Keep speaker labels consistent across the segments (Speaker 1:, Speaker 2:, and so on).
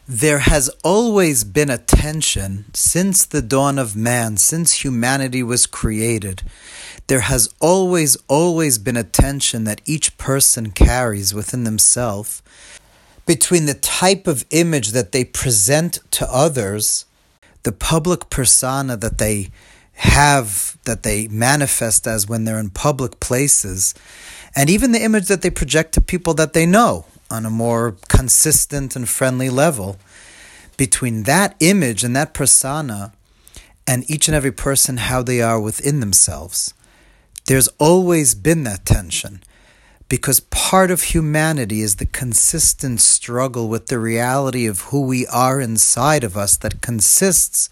Speaker 1: There has always been a tension since the dawn of man, since humanity was created. There has always been a tension that each person carries within themselves between the type of image that they present to others, the public persona that they have, that they manifest as when they're in public places, and even the image that they project to people that they know on a more consistent and friendly level. Between that image and that persona and each and every person, how they are within themselves, there's always been that tension, because part of humanity is the consistent struggle with the reality of who we are inside of us, that consists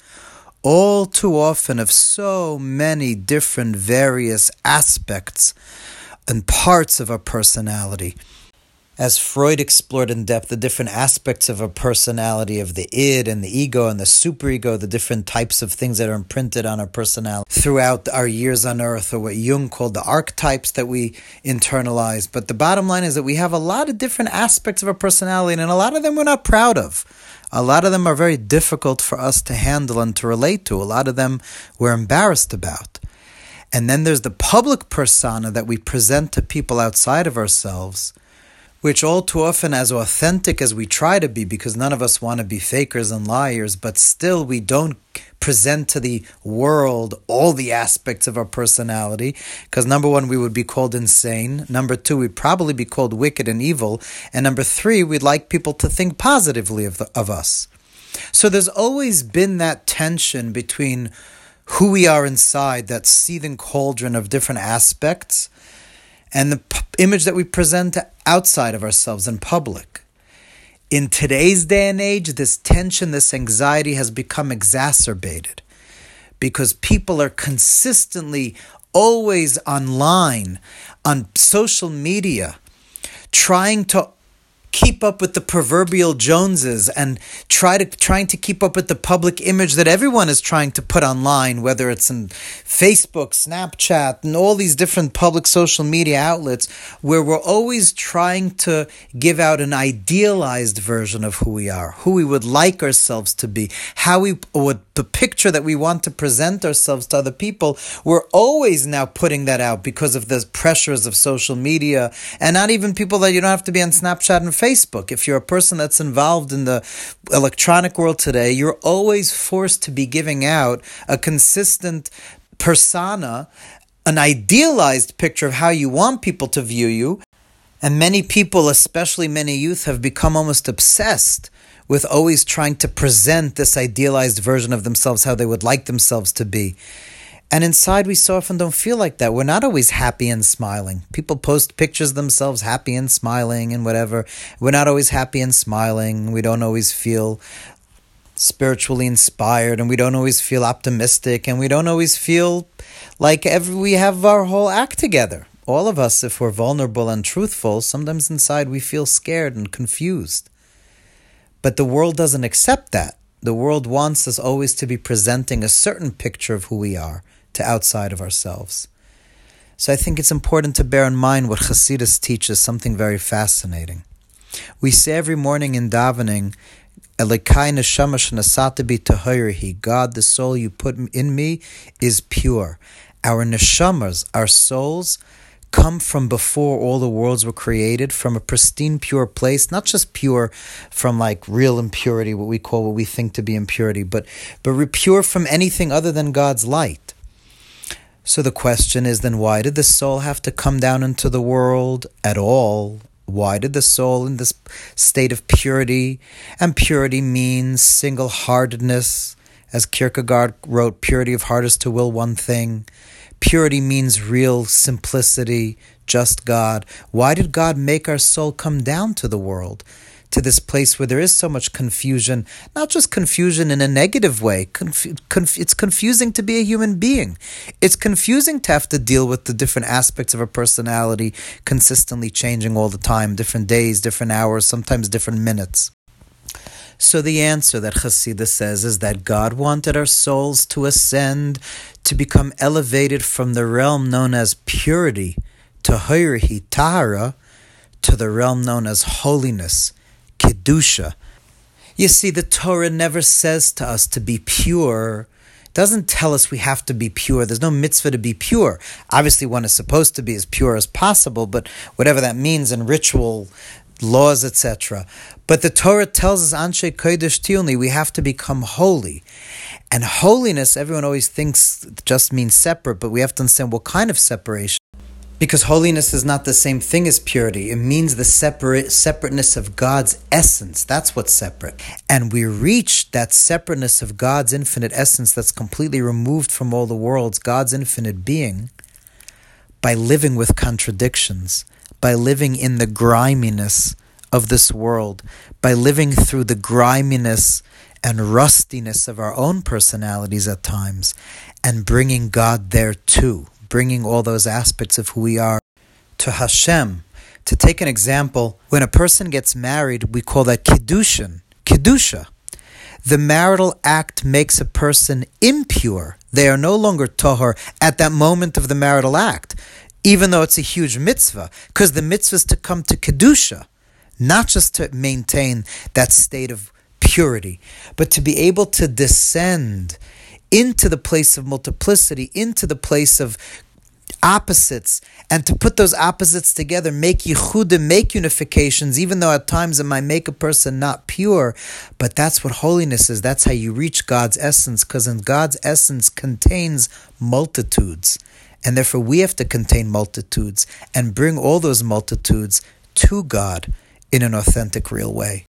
Speaker 1: all too often of so many different various aspects and parts of our personality. As Freud explored in depth the different aspects of a personality, of the id and the ego and the superego, the different types of things that are imprinted on our personality throughout our years on earth, or what Jung called the archetypes that we internalize. But the bottom line is that we have a lot of different aspects of our personality, and a lot of them we're not proud of. A lot of them are very difficult for us to handle and to relate to. A lot of them we're embarrassed about. And then there's the public persona that we present to people outside of ourselves, which all too often, as authentic as we try to be, because none of us want to be fakers and liars, but still we don't present to the world all the aspects of our personality, because number one, we would be called insane. Number two, we'd probably be called wicked and evil. And number three, we'd like people to think positively of us. So there's always been that tension between who we are inside, that seething cauldron of different aspects, and the image that we present outside of ourselves in public. In today's day and age, this tension, this anxiety has become exacerbated because people are consistently always online, on social media, trying to keep up with the proverbial Joneses and trying to keep up with the public image that everyone is trying to put online, whether it's in Facebook, Snapchat, and all these different public social media outlets, where we're always trying to give out an idealized version of who we are, who we would like ourselves to be, the picture that we want to present ourselves to other people. We're always now putting that out because of the pressures of social media, and not even people that you don't have to be on Snapchat and Facebook. If you're a person that's involved in the electronic world today, you're always forced to be giving out a consistent persona, an idealized picture of how you want people to view you. And many people, especially many youth, have become almost obsessed with always trying to present this idealized version of themselves, how they would like themselves to be. And inside, we so often don't feel like that. We're not always happy and smiling. People post pictures of themselves happy and smiling and whatever. We're not always happy and smiling. We don't always feel spiritually inspired, and we don't always feel optimistic, and we don't always feel like we have our whole act together. All of us, if we're vulnerable and truthful, sometimes inside we feel scared and confused. But the world doesn't accept that. The world wants us always to be presenting a certain picture of who we are to outside of ourselves. So I think it's important to bear in mind what Chassidus teaches, something very fascinating. We say every morning in davening, Elikai neshama shenasata bi tahirihi, God, the soul you put in me is pure. Our neshamas, our souls, come from before all the worlds were created, from a pristine, pure place, not just pure from like real impurity, what we think to be impurity, but pure from anything other than God's light. So the question is then, why did the soul have to come down into the world at all? Why did the soul in this state of purity? And purity means single-heartedness. As Kierkegaard wrote, purity of heart is to will one thing. Purity means real simplicity, just God. Why did God make our soul come down to the world, to this place where there is so much confusion? Not just confusion in a negative way. It's confusing to be a human being. It's confusing to have to deal with the different aspects of a personality consistently changing all the time, different days, different hours, sometimes different minutes. So the answer that Chassidus says is that God wanted our souls to ascend, to become elevated from the realm known as purity, tahirihi, tahara, to the realm known as holiness, kedusha. You see, the Torah never says to us to be pure. It doesn't tell us we have to be pure. There's no mitzvah to be pure. Obviously, one is supposed to be as pure as possible, but whatever that means in ritual laws, etc. But the Torah tells us, Anshe Kodesh Tiuni, we have to become holy. And holiness, everyone always thinks just means separate, but we have to understand what kind of separation. Because holiness is not the same thing as purity. It means the separateness of God's essence. That's what's separate. And we reach that separateness of God's infinite essence that's completely removed from all the worlds, God's infinite being, by living with contradictions, by living in the griminess of this world, by living through the griminess and rustiness of our own personalities at times, and bringing God there too. Bringing all those aspects of who we are to Hashem. To take an example, when a person gets married, we call that Kiddushin, Kiddusha. The marital act makes a person impure. They are no longer Tahor at that moment of the marital act, even though it's a huge mitzvah, because the mitzvah is to come to Kiddusha, not just to maintain that state of purity, but to be able to descend into the place of multiplicity, into the place of opposites, and to put those opposites together, make yichudim, make unifications, even though at times it might make a person not pure. But that's what holiness is. That's how you reach God's essence, because in God's essence contains multitudes. And therefore we have to contain multitudes and bring all those multitudes to God in an authentic, real way.